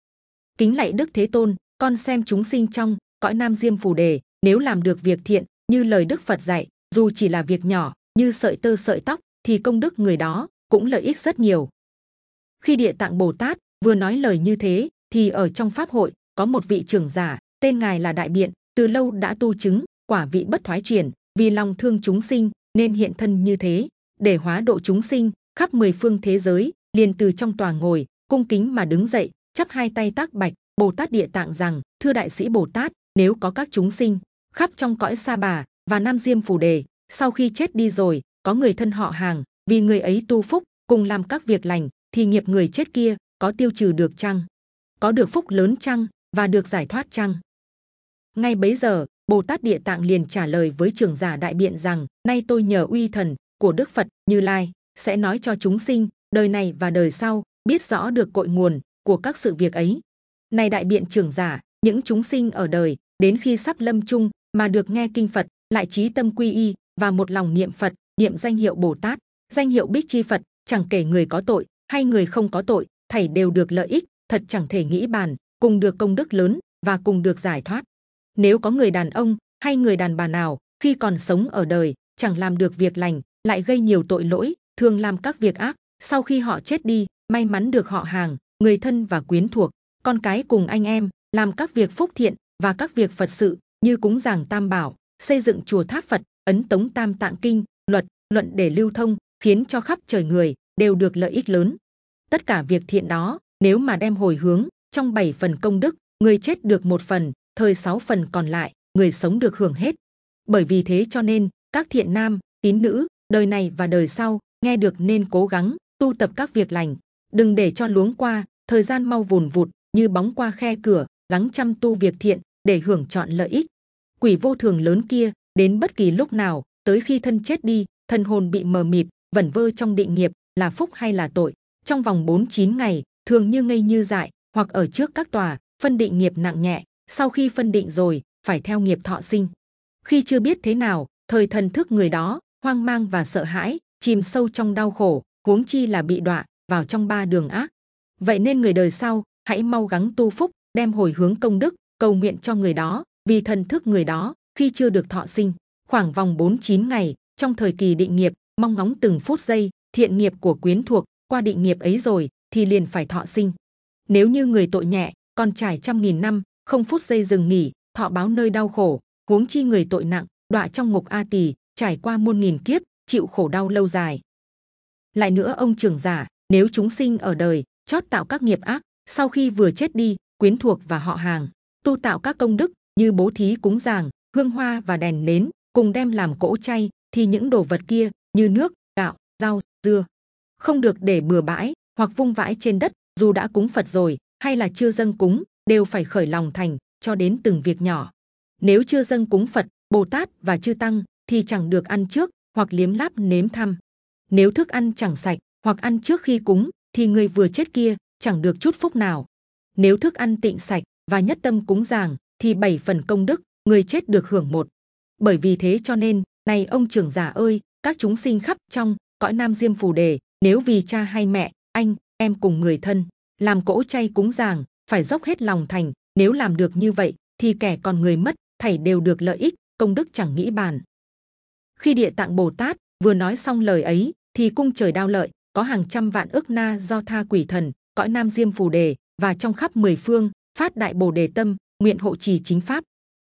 Kính lạy Đức Thế Tôn, con xem chúng sinh trong cõi Nam Diêm Phù Đề, nếu làm được việc thiện như lời Đức Phật dạy, dù chỉ là việc nhỏ như sợi tơ sợi tóc, thì công đức người đó cũng lợi ích rất nhiều. Khi Địa Tạng Bồ Tát vừa nói lời như thế, thì ở trong pháp hội có một vị trưởng giả, tên ngài là Đại Biện, từ lâu đã tu chứng quả vị bất thoái chuyển, vì lòng thương chúng sinh nên hiện thân như thế, để hóa độ chúng sinh khắp mười phương thế giới. Liền từ trong tòa ngồi cung kính mà đứng dậy, chắp hai tay tác bạch Bồ Tát Địa Tạng rằng: thưa đại sĩ Bồ Tát, nếu có các chúng sinh khắp trong cõi Sa Bà và Nam Diêm Phù Đề, sau khi chết đi rồi, có người thân họ Hàng, vì người ấy tu phúc cùng làm các việc lành, thì nghiệp người chết kia có tiêu trừ được chăng? Có được phúc lớn chăng? Và được giải thoát chăng? Ngay bấy giờ, Bồ Tát Địa Tạng liền trả lời với trưởng giả Đại Biện rằng: nay tôi nhờ uy thần của Đức Phật Như Lai sẽ nói cho chúng sinh đời này và đời sau biết rõ được cội nguồn của các sự việc ấy. Này Đại Biện trưởng giả, những chúng sinh ở đời đến khi sắp lâm chung mà được nghe kinh Phật, lại chí tâm quy y và một lòng niệm Phật, niệm danh hiệu Bồ Tát, danh hiệu Bích Chi Phật, chẳng kể người có tội hay người không có tội, thảy đều được lợi ích, thật chẳng thể nghĩ bàn, cùng được công đức lớn và cùng được giải thoát. Nếu có người đàn ông hay người đàn bà nào khi còn sống ở đời chẳng làm được việc lành, lại gây nhiều tội lỗi, thường làm các việc ác, sau khi họ chết đi, may mắn được họ Hàng, người thân và quyến thuộc, con cái cùng anh em làm các việc phúc thiện và các việc Phật sự như cúng dường Tam Bảo, xây dựng chùa tháp Phật, ấn tống Tam Tạng kinh, luật, luận để lưu thông, khiến cho khắp trời người đều được lợi ích lớn. Tất cả việc thiện đó, nếu mà đem hồi hướng, trong bảy phần công đức, người chết được một phần, thời sáu phần còn lại, người sống được hưởng hết. Bởi vì thế cho nên, các thiện nam, tín nữ, đời này và đời sau, nghe được nên cố gắng, tu tập các việc lành. Đừng để cho luống qua, thời gian mau vùn vụt, như bóng qua khe cửa, gắng chăm tu việc thiện, để hưởng trọn lợi ích. Quỷ vô thường lớn kia, đến bất kỳ lúc nào, tới khi thân chết đi, thân hồn bị mờ mịt, vẩn vơ trong định nghiệp, là phúc hay là tội. Trong vòng bốn chín ngày, thường như ngây như dại, hoặc ở trước các tòa, phân định nghiệp nặng nhẹ, sau khi phân định rồi, phải theo nghiệp thọ sinh. Khi chưa biết thế nào, thời thần thức người đó, hoang mang và sợ hãi, chìm sâu trong đau khổ, huống chi là bị đọa vào trong ba đường ác. Vậy nên người đời sau, hãy mau gắng tu phúc, đem hồi hướng công đức, cầu nguyện cho người đó, vì thần thức người đó, khi chưa được thọ sinh, khoảng vòng bốn chín ngày, trong thời kỳ định nghiệp, mong ngóng từng phút giây, thiện nghiệp của quyến thuộc, qua định nghiệp ấy rồi, thì liền phải thọ sinh. Nếu như người tội nhẹ, còn trải trăm nghìn năm, không phút giây dừng nghỉ, thọ báo nơi đau khổ, huống chi người tội nặng, đọa trong ngục A Tỳ, trải qua muôn nghìn kiếp, chịu khổ đau lâu dài. Lại nữa ông trưởng giả, nếu chúng sinh ở đời chót tạo các nghiệp ác, sau khi vừa chết đi, quyến thuộc và họ Hàng tu tạo các công đức như bố thí cúng dường, hương hoa và đèn nến, cùng đem làm cỗ chay, thì những đồ vật kia như nước, gạo, rau, dưa không được để bừa bãi hoặc vung vãi trên đất, dù đã cúng Phật rồi hay là chưa dâng cúng, đều phải khởi lòng thành cho đến từng việc nhỏ. Nếu chưa dâng cúng Phật, Bồ Tát và chư tăng thì chẳng được ăn trước hoặc liếm láp nếm thăm. Nếu thức ăn chẳng sạch hoặc ăn trước khi cúng, thì người vừa chết kia chẳng được chút phúc nào. Nếu thức ăn tịnh sạch và nhất tâm cúng dường, thì bảy phần công đức, người chết được hưởng một. Bởi vì thế cho nên, này ông trưởng giả ơi, các chúng sinh khắp trong cõi Nam Diêm Phù Đề, nếu vì cha hay mẹ, anh, em cùng người thân làm cỗ chay cúng dường, phải dốc hết lòng thành. Nếu làm được như vậy, thì kẻ còn người mất, thảy đều được lợi ích, công đức chẳng nghĩ bàn. Khi Địa Tạng Bồ Tát vừa nói xong lời ấy, thì cung trời Đao Lợi có hàng trăm vạn ức na do tha quỷ thần cõi Nam Diêm Phù Đề và trong khắp mười phương phát đại bồ đề tâm, nguyện hộ trì chính pháp.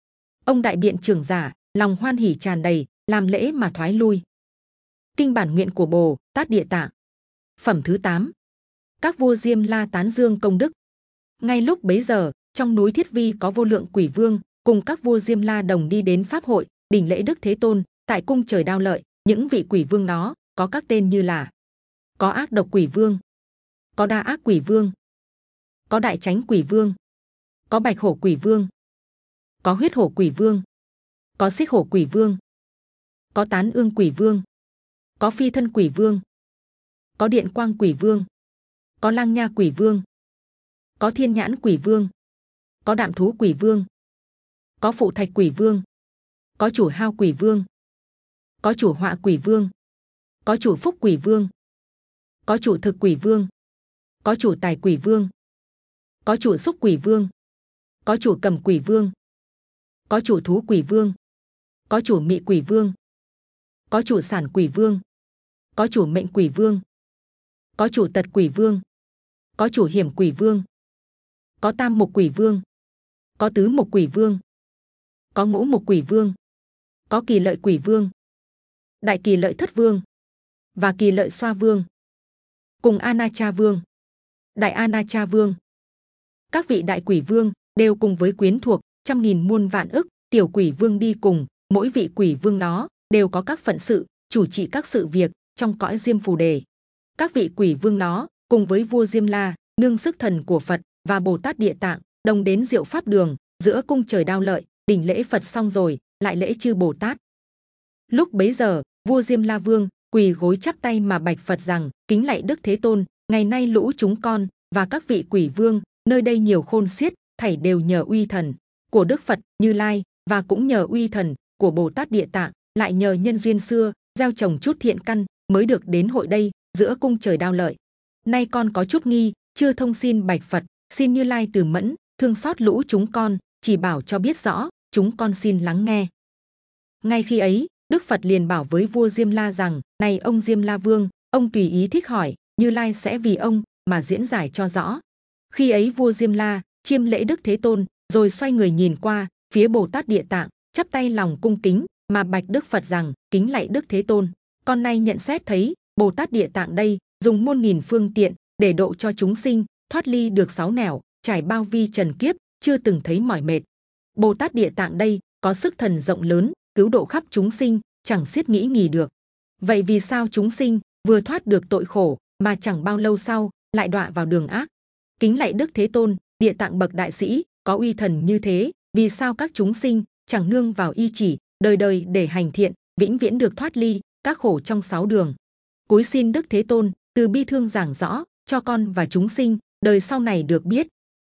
Ông Đại Biện trưởng giả lòng hoan hỉ tràn đầy, làm lễ mà thoái lui. Kinh bản nguyện của Bồ Tát Địa Tạng, phẩm thứ tám. Các vua Diêm La tán dương công đức. Ngay lúc bấy giờ, trong núi Thiết Vi có vô lượng quỷ vương cùng các vua Diêm La đồng đi đến pháp hội đỉnh lễ Đức Thế Tôn tại cung trời Đao Lợi. Những vị quỷ vương đó có các tên như là: có ác độc quỷ vương, có đa ác quỷ vương, có đại chánh quỷ vương, có bạch hổ quỷ vương, có huyết hổ quỷ vương, có xích hổ quỷ vương, có tán ương quỷ vương, có phi thân quỷ vương, có điện quang quỷ vương, có lang nha quỷ vương, có thiên nhãn quỷ vương, có đạm thú quỷ vương, có phụ thạch quỷ vương, có chủ hao quỷ vương, có chủ họa quỷ vương, có chủ phúc quỷ vương, có chủ thực quỷ vương, có chủ tài quỷ vương, có chủ xúc quỷ vương, có chủ cầm quỷ vương, có chủ thú quỷ vương, có chủ mị quỷ vương, có chủ sản quỷ vương, có chủ mệnh quỷ vương, có chủ tật quỷ vương, có chủ hiểm quỷ vương, có tam mục quỷ vương, có tứ mục quỷ vương, có ngũ mục quỷ vương, có kỳ lợi quỷ vương, đại kỳ lợi thất vương và kỳ lợi xoa vương, cùng Anacha vương, đại Anacha vương. Các vị đại quỷ vương đều cùng với quyến thuộc trăm nghìn muôn vạn ức tiểu quỷ vương đi cùng, mỗi vị quỷ vương đó đều có các phận sự chủ trị các sự việc trong cõi Diêm Phù Đề. Các vị quỷ vương đó cùng với vua Diêm La, nương sức thần của Phật và Bồ Tát Địa Tạng đồng đến Diệu Pháp Đường giữa cung trời Đao Lợi, đỉnh lễ Phật xong rồi lại lễ chư Bồ Tát. Lúc bấy giờ vua Diêm La Vương quỳ gối chắp tay mà bạch Phật rằng: kính lạy Đức Thế Tôn, ngày nay lũ chúng con và các vị quỷ vương nơi đây nhiều khôn xiết, thảy đều nhờ uy thần của Đức Phật Như Lai và cũng nhờ uy thần của Bồ Tát Địa Tạng, lại nhờ nhân duyên xưa gieo trồng chút thiện căn mới được đến hội đây giữa cung trời Đao Lợi. Nay con có chút nghi, chưa thông xin bạch Phật, xin Như Lai từ mẫn thương xót lũ chúng con, chỉ bảo cho biết rõ, chúng con xin lắng nghe. Ngay khi ấy, Đức Phật liền bảo với vua Diêm La rằng: này ông Diêm La Vương, ông tùy ý thích hỏi, Như Lai sẽ vì ông mà diễn giải cho rõ. Khi ấy vua Diêm La chiêm lễ Đức Thế Tôn, rồi xoay người nhìn qua phía Bồ Tát Địa Tạng, chắp tay lòng cung kính mà bạch Đức Phật rằng: kính lạy Đức Thế Tôn, con nay nhận xét thấy Bồ Tát Địa Tạng đây dùng muôn nghìn phương tiện để độ cho chúng sinh thoát ly được sáu nẻo, trải bao vi trần kiếp, chưa từng thấy mỏi mệt. Bồ Tát Địa Tạng đây có sức thần rộng lớn, cứu độ khắp chúng sinh, chẳng xiết nghĩ nghỉ được. Vậy vì sao chúng sinh vừa thoát được tội khổ mà chẳng bao lâu sau lại đọa vào đường ác? Kính lạy Đức Thế Tôn, Địa Tạng bậc đại sĩ có uy thần như thế, vì sao các chúng sinh chẳng nương vào y chỉ đời đời để hành thiện, vĩnh viễn được thoát ly các khổ trong sáu đường? Cúi xin Đức Thế Tôn từ bi thương giảng rõ cho con và chúng sinh đời sau này được biết.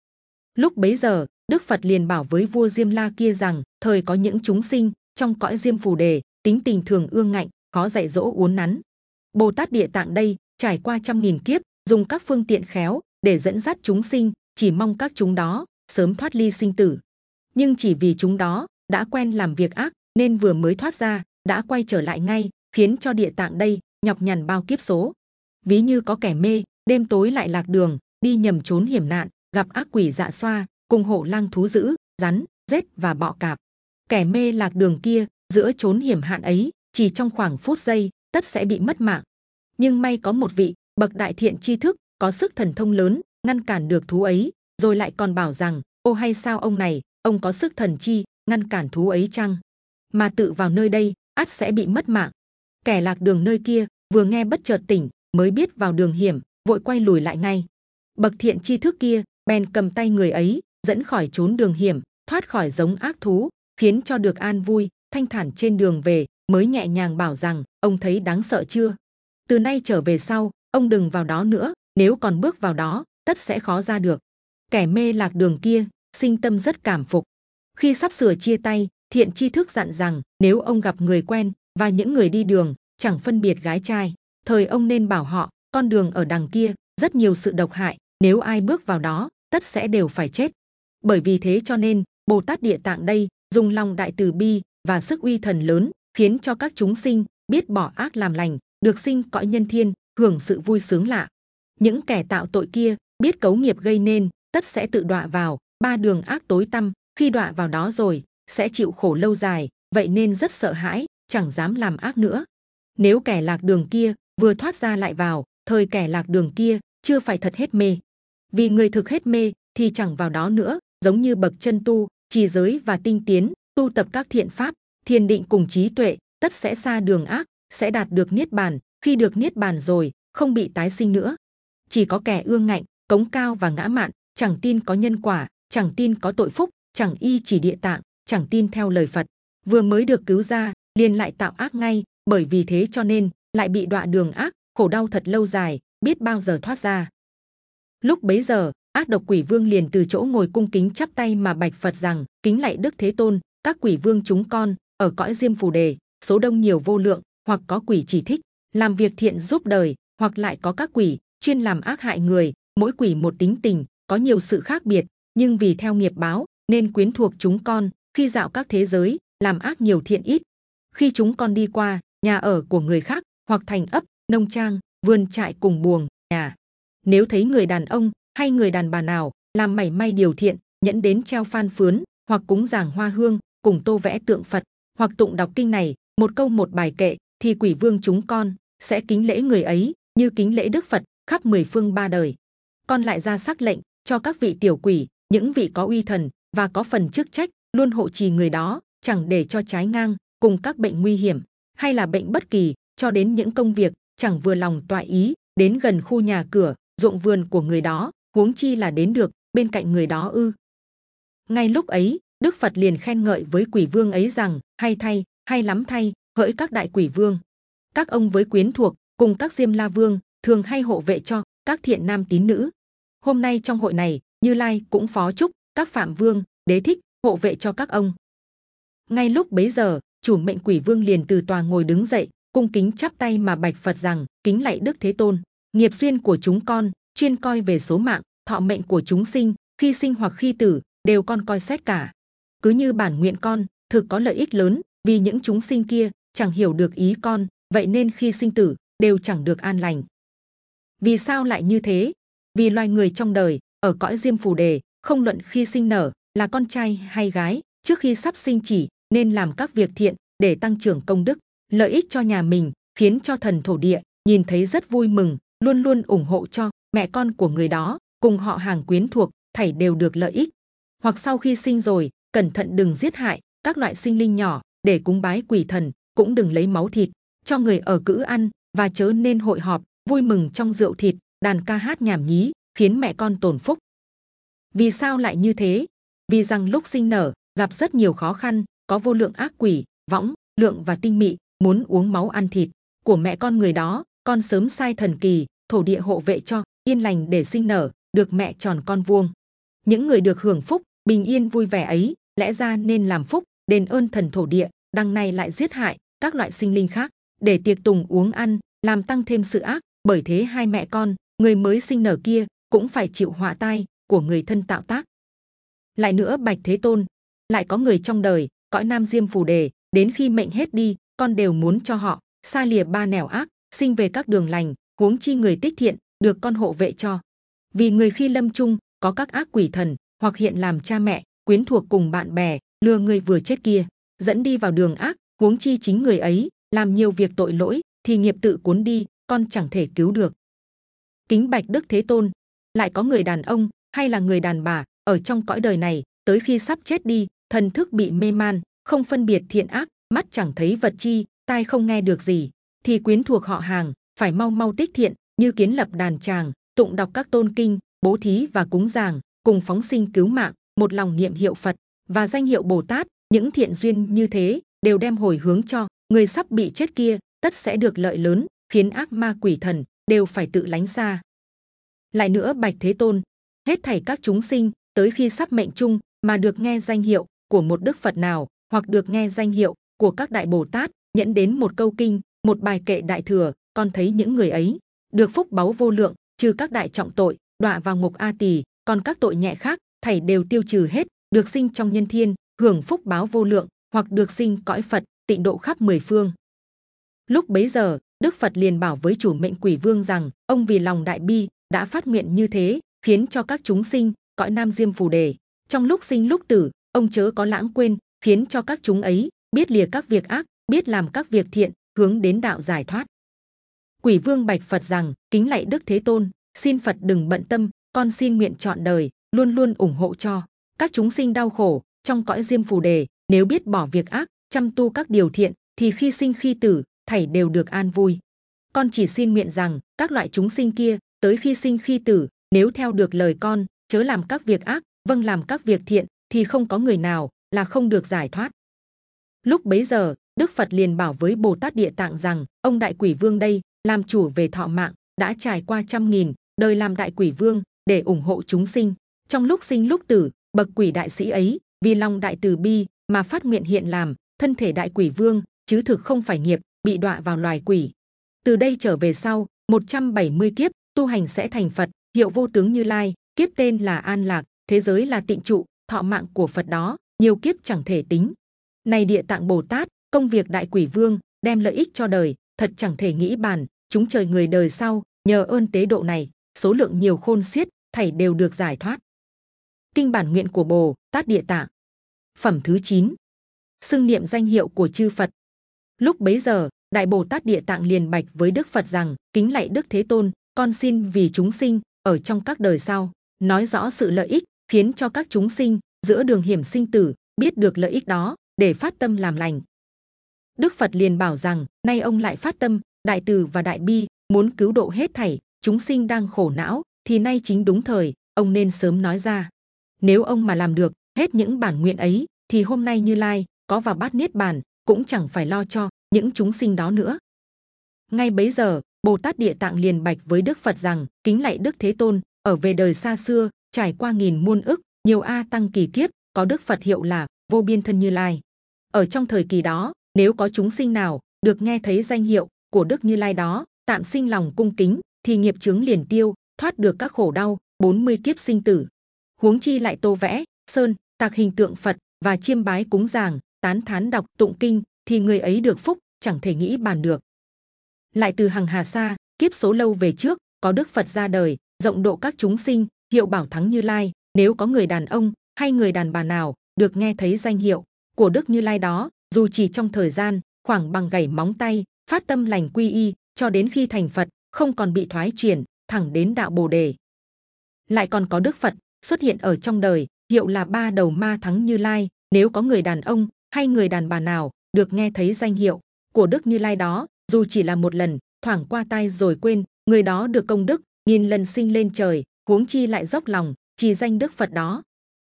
Lúc bấy giờ Đức Phật liền bảo với vua Diêm La kia rằng: thời có những chúng sinh trong cõi Diêm Phù Đề tính tình thường ương ngạnh, khó dạy dỗ uốn nắn. Bồ Tát Địa Tạng đây trải qua trăm nghìn kiếp, dùng các phương tiện khéo để dẫn dắt chúng sinh, chỉ mong các chúng đó sớm thoát ly sinh tử. Nhưng chỉ vì chúng đó đã quen làm việc ác, nên vừa mới thoát ra đã quay trở lại ngay, khiến cho Địa Tạng đây nhọc nhằn bao kiếp số. Ví như có kẻ mê, đêm tối lại lạc đường, đi nhầm trốn hiểm nạn, gặp ác quỷ dạ xoa, cùng hộ lang thú dữ, rắn, rết và bọ cạp. Kẻ mê lạc đường kia giữa trốn hiểm hạn ấy, chỉ trong khoảng phút giây tất sẽ bị mất mạng. Nhưng may có một vị bậc đại thiện tri thức, có sức thần thông lớn, ngăn cản được thú ấy, rồi lại còn bảo rằng: ô hay sao ông này, ông có sức thần chi ngăn cản thú ấy chăng? Mà tự vào nơi đây ắt sẽ bị mất mạng. Kẻ lạc đường nơi kia vừa nghe bất chợt tỉnh, mới biết vào đường hiểm, vội quay lùi lại ngay. Bậc thiện tri thức kia bèn cầm tay người ấy dẫn khỏi trốn đường hiểm, thoát khỏi giống ác thú, khiến cho được an vui thanh thản trên đường về, mới nhẹ nhàng bảo rằng: ông thấy đáng sợ chưa? Từ nay trở về sau ông đừng vào đó nữa, nếu còn bước vào đó tất sẽ khó ra được. Kẻ mê lạc đường kia sinh tâm rất cảm phục. Khi sắp sửa chia tay, thiện tri thức dặn rằng: nếu ông gặp người quen và những người đi đường chẳng phân biệt gái trai, thời ông nên bảo họ con đường ở đằng kia rất nhiều sự độc hại, nếu ai bước vào đó tất sẽ đều phải chết. Bởi vì thế cho nên Bồ Tát Địa Tạng đây dùng lòng đại từ bi và sức uy thần lớn, khiến cho các chúng sinh biết bỏ ác làm lành, được sinh cõi nhân thiên, hưởng sự vui sướng lạ. Những kẻ tạo tội kia biết cấu nghiệp gây nên, tất sẽ tự đọa vào ba đường ác tối tăm. Khi đọa vào đó rồi sẽ chịu khổ lâu dài, vậy nên rất sợ hãi, chẳng dám làm ác nữa. Nếu kẻ lạc đường kia vừa thoát ra lại vào, thời kẻ lạc đường kia chưa phải thật hết mê. Vì người thực hết mê thì chẳng vào đó nữa, giống như bậc chân tu, trì giới và tinh tiến, tu tập các thiện pháp, thiền định cùng trí tuệ, tất sẽ xa đường ác, sẽ đạt được niết bàn. Khi được niết bàn rồi, không bị tái sinh nữa. Chỉ có kẻ ương ngạnh, cống cao và ngã mạn, chẳng tin có nhân quả, chẳng tin có tội phúc, chẳng y chỉ Địa Tạng, chẳng tin theo lời Phật, vừa mới được cứu ra liền lại tạo ác ngay. Bởi vì thế cho nên lại bị đọa đường ác, khổ đau thật lâu dài, biết bao giờ thoát ra. Lúc bấy giờ Ác độc quỷ vương liền từ chỗ ngồi cung kính chắp tay mà bạch Phật rằng: kính lạy Đức Thế Tôn, các quỷ vương chúng con ở cõi Diêm Phù Đề số đông nhiều vô lượng, hoặc có quỷ chỉ thích làm việc thiện giúp đời, hoặc lại có các quỷ chuyên làm ác hại người. Mỗi quỷ một tính tình, có nhiều sự khác biệt, nhưng vì theo nghiệp báo nên quyến thuộc chúng con. Khi dạo các thế giới làm ác nhiều thiện ít, khi chúng con đi qua nhà ở của người khác, hoặc thành ấp, nông trang, vườn trại cùng buồng nhà, nếu thấy người đàn ông hay người đàn bà nào làm mảy may điều thiện, nhẫn đến treo phan phướn, hoặc cúng dường hoa hương, cùng tô vẽ tượng Phật, hoặc tụng đọc kinh này một câu một bài kệ, thì quỷ vương chúng con sẽ kính lễ người ấy như kính lễ Đức Phật khắp mười phương ba đời. Con lại ra sắc lệnh cho các vị tiểu quỷ, những vị có uy thần và có phần chức trách, luôn hộ trì người đó, chẳng để cho trái ngang cùng các bệnh nguy hiểm hay là bệnh bất kỳ, cho đến những công việc chẳng vừa lòng toại ý đến gần khu nhà cửa, ruộng vườn của người đó, huống chi là đến được bên cạnh người đó ư. Ngay lúc ấy, Đức Phật liền khen ngợi với quỷ vương ấy rằng: hay thay, hay lắm thay, hỡi các đại quỷ vương, các ông với quyến thuộc cùng các Diêm La Vương thường hay hộ vệ cho các thiện nam tín nữ. Hôm nay trong hội này, Như Lai cũng phó chúc các Phạm Vương, Đế Thích hộ vệ cho các ông. Ngay lúc bấy giờ, chủ mệnh quỷ vương liền từ tòa ngồi đứng dậy, cung kính chắp tay mà bạch Phật rằng: kính lạy Đức Thế Tôn, nghiệp duyên của chúng con chuyên coi về số mạng, thọ mệnh của chúng sinh, khi sinh hoặc khi tử đều con coi xét cả. Cứ như bản nguyện con thực có lợi ích lớn, vì những chúng sinh kia chẳng hiểu được ý con, vậy nên khi sinh tử đều chẳng được an lành. Vì sao lại như thế? Vì loài người trong đời ở cõi Diêm Phù Đề, không luận khi sinh nở là con trai hay gái, trước khi sắp sinh chỉ nên làm các việc thiện để tăng trưởng công đức, lợi ích cho nhà mình, khiến cho thần thổ địa nhìn thấy rất vui mừng, luôn luôn ủng hộ cho mẹ con của người đó cùng họ hàng quyến thuộc, thảy đều được lợi ích. Hoặc sau khi sinh rồi, cẩn thận đừng giết hại các loại sinh linh nhỏ, để cúng bái quỷ thần, cũng đừng lấy máu thịt cho người ở cữ ăn, và chớ nên hội họp vui mừng trong rượu thịt, đàn ca hát nhảm nhí, khiến mẹ con tổn phúc. Vì sao lại như thế? Vì rằng lúc sinh nở gặp rất nhiều khó khăn, có vô lượng ác quỷ, võng, lượng và tinh mị muốn uống máu ăn thịt của mẹ con người đó. Con sớm sai thần kỳ, thổ địa hộ vệ cho yên lành để sinh nở, được mẹ tròn con vuông. Những người được hưởng phúc bình yên vui vẻ ấy, lẽ ra nên làm phúc đền ơn thần thổ địa, đằng này lại giết hại các loại sinh linh khác để tiệc tùng uống ăn, làm tăng thêm sự ác. Bởi thế hai mẹ con người mới sinh nở kia cũng phải chịu họa tai của người thân tạo tác. Lại nữa bạch Thế Tôn, lại có người trong đời cõi Nam Diêm Phù Đề, đến khi mệnh hết đi, con đều muốn cho họ xa lìa ba nẻo ác, sinh về các đường lành, huống chi người tích thiện được con hộ vệ cho. Vì người khi lâm chung có các ác quỷ thần, hoặc hiện làm cha mẹ, quyến thuộc cùng bạn bè, lừa người vừa chết kia, dẫn đi vào đường ác, huống chi chính người ấy làm nhiều việc tội lỗi, thì nghiệp tự cuốn đi, con chẳng thể cứu được. Kính bạch Đức Thế Tôn, lại có người đàn ông hay là người đàn bà ở trong cõi đời này, tới khi sắp chết đi, thần thức bị mê man, không phân biệt thiện ác, mắt chẳng thấy vật chi, tai không nghe được gì, thì quyến thuộc họ hàng phải mau mau tích thiện, như kiến lập đàn tràng, tụng đọc các tôn kinh, bố thí và cúng dường, cùng phóng sinh cứu mạng, một lòng niệm hiệu Phật và danh hiệu Bồ Tát. Những thiện duyên như thế đều đem hồi hướng cho người sắp bị chết kia, tất sẽ được lợi lớn, khiến ác ma quỷ thần đều phải tự lánh xa. Lại nữa bạch Thế Tôn, hết thảy các chúng sinh tới khi sắp mệnh chung mà được nghe danh hiệu của một Đức Phật nào, hoặc được nghe danh hiệu của các đại Bồ Tát, nhẫn đến một câu kinh, một bài kệ đại thừa, con thấy những người ấy được phúc báu vô lượng, trừ các đại trọng tội đọa vào ngục A Tỳ, còn các tội nhẹ khác thảy đều tiêu trừ hết, được sinh trong nhân thiên, hưởng phúc báo vô lượng, hoặc được sinh cõi Phật, tịnh độ khắp mười phương. Lúc bấy giờ, Đức Phật liền bảo với chủ mệnh quỷ vương rằng: ông vì lòng đại bi đã phát nguyện như thế, khiến cho các chúng sinh cõi Nam Diêm Phù Đề trong lúc sinh lúc tử, ông chớ có lãng quên, khiến cho các chúng ấy biết lìa các việc ác, biết làm các việc thiện, hướng đến đạo giải thoát. Quỷ vương bạch Phật rằng: kính lạy Đức Thế Tôn, xin Phật đừng bận tâm, con xin nguyện trọn đời luôn luôn ủng hộ cho các chúng sinh đau khổ trong cõi Diêm Phù Đề. Nếu biết bỏ việc ác, chăm tu các điều thiện, thì khi sinh khi tử thảy đều được an vui. Con chỉ xin nguyện rằng các loại chúng sinh kia tới khi sinh khi tử, nếu theo được lời con, chớ làm các việc ác, vâng làm các việc thiện, thì không có người nào là không được giải thoát. Lúc bấy giờ, Đức Phật liền bảo với Bồ Tát Địa Tạng rằng: ông đại quỷ vương đây làm chủ về thọ mạng, đã trải qua trăm nghìn đời làm đại quỷ vương, để ủng hộ chúng sinh. Trong lúc sinh lúc tử, bậc quỷ đại sĩ ấy vì lòng đại từ bi mà phát nguyện hiện làm thân thể đại quỷ vương, chứ thực không phải nghiệp bị đọa vào loài quỷ. Từ đây trở về sau một trăm bảy mươi kiếp tu hành sẽ thành Phật, hiệu vô tướng Như Lai, kiếp tên là An Lạc, thế giới là Tịnh Trụ, thọ mạng của Phật đó nhiều kiếp chẳng thể tính. Này Địa Tạng Bồ Tát, công việc đại quỷ vương đem lợi ích cho đời thật chẳng thể nghĩ bàn. Chúng trời người đời sau nhờ ơn tế độ này, số lượng nhiều khôn xiết, thảy đều được giải thoát. Kinh bản nguyện của Bồ Tát Địa Tạng, phẩm thứ chín, xưng niệm danh hiệu của chư Phật. Lúc bấy giờ, Đại Bồ Tát Địa Tạng liền bạch với Đức Phật rằng: kính lạy Đức Thế Tôn, con xin vì chúng sinh ở trong các đời sau nói rõ sự lợi ích, khiến cho các chúng sinh giữa đường hiểm sinh tử biết được lợi ích đó để phát tâm làm lành. Đức Phật liền bảo rằng: nay ông lại phát tâm đại từ và đại bi, muốn cứu độ hết thảy chúng sinh đang khổ não, thì nay chính đúng thời, ông nên sớm nói ra. Nếu ông mà làm được hết những bản nguyện ấy, thì hôm nay Như Lai có vào bát niết bàn cũng chẳng phải lo cho những chúng sinh đó nữa. Ngay bấy giờ, Bồ Tát Địa Tạng liền bạch với Đức Phật rằng: kính lạy Đức Thế Tôn, ở về đời xa xưa, trải qua nghìn muôn ức nhiều a tăng kỳ kiếp, có Đức Phật hiệu là Vô Biên Thân Như Lai. Ở trong thời kỳ đó, nếu có chúng sinh nào được nghe thấy danh hiệu của Đức Như Lai đó, tạm sinh lòng cung kính, thì nghiệp chướng liền tiêu, thoát được các khổ đau bốn mươi kiếp sinh tử. Huống chi lại tô vẽ, sơn, tạc hình tượng Phật và chiêm bái cúng dường, tán thán đọc tụng kinh, thì người ấy được phúc chẳng thể nghĩ bàn được. Lại từ hằng hà xa, kiếp số lâu về trước, có Đức Phật ra đời, rộng độ các chúng sinh, hiệu bảo thắng Như Lai. Nếu có người đàn ông hay người đàn bà nào được nghe thấy danh hiệu của Đức Như Lai đó, dù chỉ trong thời gian khoảng bằng gảy móng tay, phát tâm lành quy y, cho đến khi thành Phật, không còn bị thoái chuyển, thẳng đến đạo Bồ Đề. Lại còn có Đức Phật xuất hiện ở trong đời, hiệu là Ba Đầu Ma Thắng Như Lai. Nếu có người đàn ông hay người đàn bà nào được nghe thấy danh hiệu của Đức Như Lai đó, dù chỉ là một lần, thoảng qua tai rồi quên, người đó được công đức nghìn lần sinh lên trời, huống chi lại dốc lòng trì danh Đức Phật đó.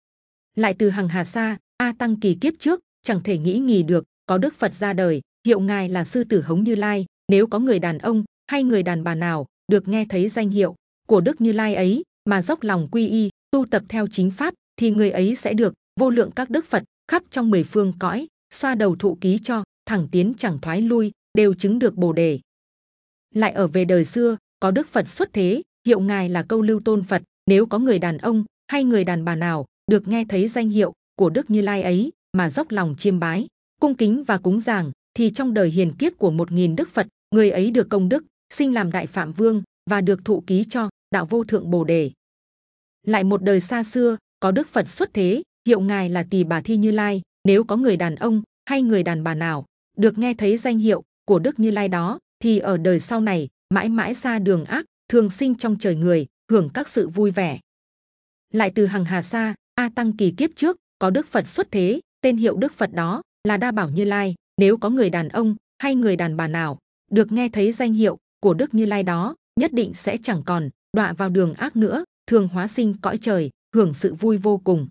Lại từ hằng hà xa, a tăng kỳ kiếp trước, chẳng thể nghĩ nghì được, có Đức Phật ra đời, hiệu ngài là Sư Tử Hống Như Lai. Nếu có người đàn ông hay người đàn bà nào được nghe thấy danh hiệu của Đức Như Lai ấy mà dốc lòng quy y, tu tập theo chính pháp, thì người ấy sẽ được vô lượng các Đức Phật khắp trong mười phương cõi xoa đầu thụ ký cho, thẳng tiến chẳng thoái lui, đều chứng được Bồ Đề. Lại ở về đời xưa, có Đức Phật xuất thế, hiệu ngài là Câu Lưu Tôn Phật. Nếu có người đàn ông hay người đàn bà nào được nghe thấy danh hiệu của Đức Như Lai ấy mà dốc lòng chiêm bái, cung kính và cúng dường, thì trong đời hiền kiếp của một nghìn Đức Phật, người ấy được công đức sinh làm Đại Phạm Vương và được thụ ký cho đạo vô thượng Bồ Đề. Lại một đời xa xưa, có Đức Phật xuất thế, hiệu ngài là Tỳ Bà Thi Như Lai. Nếu có người đàn ông hay người đàn bà nào được nghe thấy danh hiệu của Đức Như Lai đó, thì ở đời sau này mãi mãi xa đường ác, thường sinh trong trời người, hưởng các sự vui vẻ. Lại từ hằng hà xa, a tăng kỳ kiếp trước, có Đức Phật xuất thế, tên hiệu Đức Phật đó là Đa Bảo Như Lai. Nếu có người đàn ông hay người đàn bà nào được nghe thấy danh hiệu của Đức Như Lai đó, nhất định sẽ chẳng còn đọa vào đường ác nữa, thường hóa sinh cõi trời, hưởng sự vui vô cùng.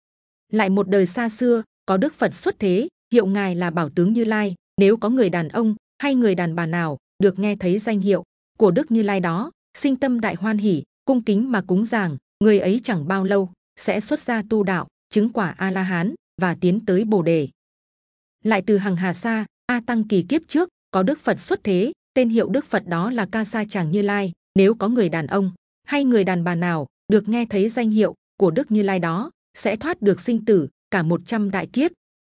Lại một đời xa xưa, có Đức Phật xuất thế, hiệu ngài là Bảo Tướng Như Lai. Nếu có người đàn ông hay người đàn bà nào được nghe thấy danh hiệu của Đức Như Lai đó, sinh tâm đại hoan hỉ, cung kính mà cúng dường, người ấy chẳng bao lâu sẽ xuất gia tu đạo, chứng quả A La Hán và tiến tới Bồ Đề. Lại từ hằng hà xa, a tăng kỳ kiếp trước, có Đức Phật xuất thế, tên hiệu Đức Phật đó là Ca Sa Tràng Như Lai. Nếu có người đàn ông hay người đàn bà nào được nghe thấy danh hiệu của Đức Như Lai đó, sẽ thoát được sinh tử cả một trăm đại kiếp.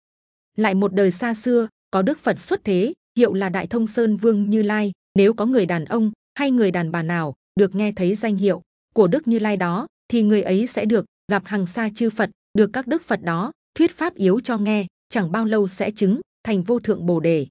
Lại một đời xa xưa, có Đức Phật xuất thế, hiệu là Đại Thông Sơn Vương Như Lai. Nếu có người đàn ông hay người đàn bà nào được nghe thấy danh hiệu của Đức Như Lai đó, thì người ấy sẽ được gặp hằng sa chư Phật, được các Đức Phật đó thuyết pháp yếu cho nghe, chẳng bao lâu sẽ chứng thành vô thượng Bồ Đề.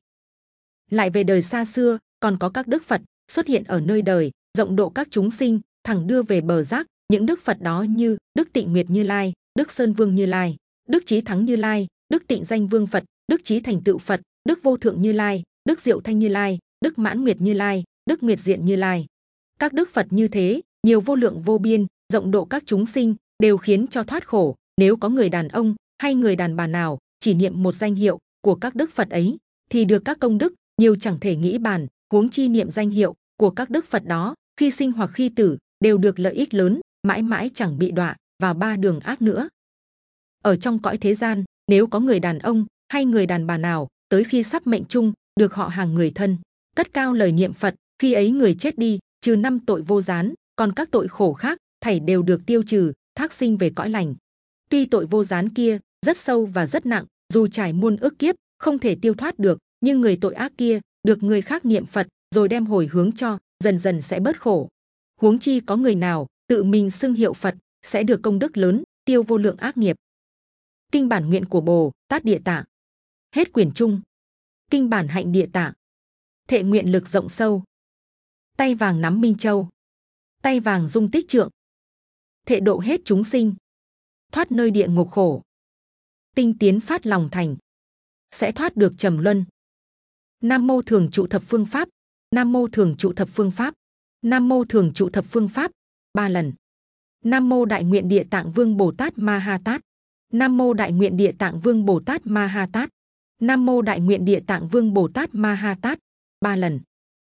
Lại về đời xa xưa, còn có các Đức Phật xuất hiện ở nơi đời, rộng độ các chúng sinh, thẳng đưa về bờ giác. Những Đức Phật đó như Đức Tịnh Nguyệt Như Lai, Đức Sơn Vương Như Lai, Đức Chí Thắng Như Lai, Đức Tịnh Danh Vương Phật, Đức Chí Thành Tựu Phật, Đức Vô Thượng Như Lai, Đức Diệu Thanh Như Lai, Đức Mãn Nguyệt Như Lai, Đức Nguyệt Diện Như Lai. Các Đức Phật như thế, nhiều vô lượng vô biên, rộng độ các chúng sinh, đều khiến cho thoát khổ. Nếu có người đàn ông hay người đàn bà nào chỉ niệm một danh hiệu của các Đức Phật ấy, thì được các công đức nhiều chẳng thể nghĩ bàn. Huống chi niệm danh hiệu của các Đức Phật đó, khi sinh hoặc khi tử, đều được lợi ích lớn, mãi mãi chẳng bị đọa vào ba đường ác nữa. Ở trong cõi thế gian, nếu có người đàn ông hay người đàn bà nào tới khi sắp mệnh chung được họ hàng người thân cất cao lời niệm Phật, khi ấy người chết đi trừ năm tội vô gián, còn các tội khổ khác thảy đều được tiêu trừ, thác sinh về cõi lành. Tuy tội vô gián kia rất sâu và rất nặng, dù trải muôn ức kiếp không thể tiêu thoát được, nhưng người tội ác kia được người khác niệm Phật rồi đem hồi hướng cho, dần dần sẽ bớt khổ. Huống chi có người nào tự mình xưng hiệu Phật sẽ được công đức lớn, tiêu vô lượng ác nghiệp. Kinh bản nguyện của Bồ Tát Địa Tạng. Hết quyển chung. Kinh bản hạnh Địa Tạng. Thệ nguyện lực rộng sâu. Tay vàng nắm minh châu. Tay vàng dung tích trượng. Thệ độ hết chúng sinh. Thoát nơi địa ngục khổ. Tinh tiến phát lòng thành. Sẽ thoát được trầm luân. Nam mô thường trụ thập phương pháp. Nam mô thường trụ thập phương pháp. Nam mô thường trụ thập phương pháp. Ba lần. Nam mô đại nguyện Địa Tạng Vương Bồ Tát Ma Ha Tát. Nam mô đại nguyện Địa Tạng Vương Bồ Tát Ma Ha Tát. Nam mô đại nguyện Địa Tạng Vương Bồ Tát Ma Ha Tát. Ba lần.